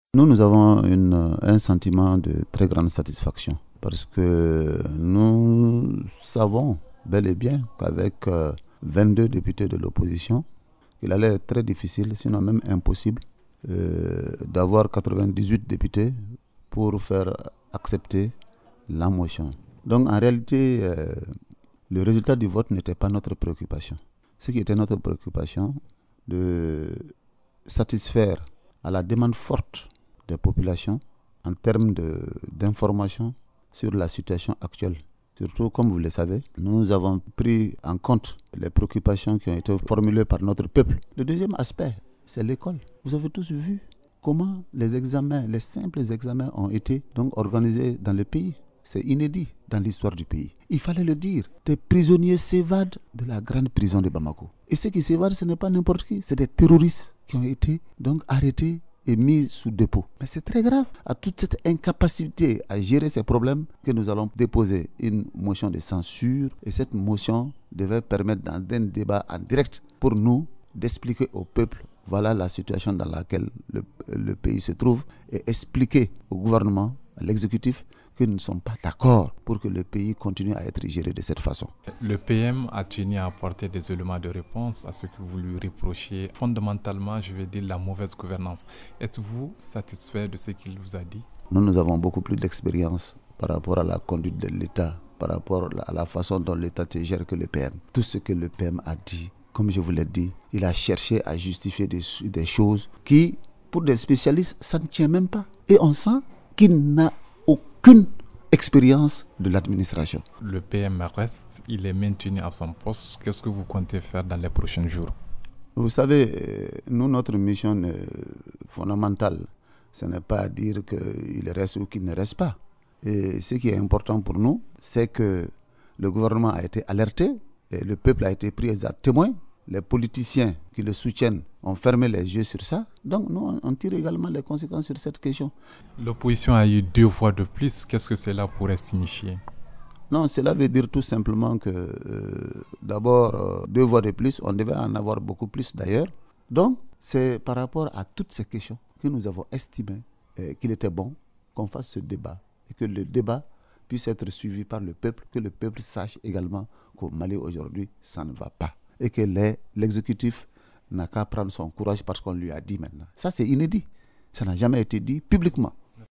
Nous avons un sentiment de très grande satisfaction parce que nous savons bel et bien qu'avec 22 députés de l'opposition, il allait être très difficile, sinon même impossible, d'avoir 98 députés pour faire accepter la motion. Donc en réalité, le résultat du vote n'était pas notre préoccupation. Ce qui était notre préoccupation, de satisfaire à la demande forte des populations en termes d'information sur la situation actuelle. Surtout, comme vous le savez, nous avons pris en compte les préoccupations qui ont été formulées par notre peuple. Le deuxième aspect, c'est l'école. Vous avez tous vu comment les examens, les simples examens ont été donc organisés dans le pays. C'est inédit dans l'histoire du pays. Il fallait le dire. Des prisonniers s'évadent de la grande prison de Bamako. Et ceux qui s'évadent, ce n'est pas n'importe qui, c'est des terroristes qui ont été donc arrêtés et mis sous dépôt. Mais c'est très grave. À toute cette incapacité à gérer ces problèmes que nous allons déposer une motion de censure. Et cette motion devait permettre dans un débat en direct pour nous d'expliquer au peuple voilà la situation dans laquelle le pays se trouve et expliquer au gouvernement, à l'exécutif, que nous ne sommes pas d'accord pour que le pays continue à être géré de cette façon. Le PM a tenu à apporter des éléments de réponse à ce que vous lui reprochez. Fondamentalement, je vais dire la mauvaise gouvernance. Êtes-vous satisfait de ce qu'il vous a dit? Nous avons beaucoup plus d'expérience par rapport à la conduite de l'État, par rapport à la façon dont l'État se gère que le PM. Tout ce que le PM a dit, comme je vous l'ai dit, il a cherché à justifier des choses qui, pour des spécialistes, ça ne tient même pas. Et on sent qu'il n'a aucune expérience de l'administration. Le PM reste, il est maintenu à son poste. Qu'est-ce que vous comptez faire dans les prochains jours? Vous savez, nous, notre mission fondamentale, ce n'est pas dire qu'il reste ou qu'il ne reste pas. Et ce qui est important pour nous, c'est que le gouvernement a été alerté, et le peuple a été pris à témoin. Les politiciens qui le soutiennent ont fermé les yeux sur ça. Donc nous, on tire également les conséquences sur cette question. L'opposition a eu 2 fois de plus. Qu'est-ce que cela pourrait signifier? Non, cela veut dire tout simplement que d'abord, 2 voix de plus, on devait en avoir beaucoup plus d'ailleurs. Donc, c'est par rapport à toutes ces questions que nous avons estimé qu'il était bon qu'on fasse ce débat et que le débat puisse être suivi par le peuple, que le peuple sache également qu'au Mali aujourd'hui, ça ne va pas. Et que l'exécutif n'a qu'à prendre son courage parce qu'on lui a dit maintenant. Ça, c'est inédit. Ça n'a jamais été dit publiquement.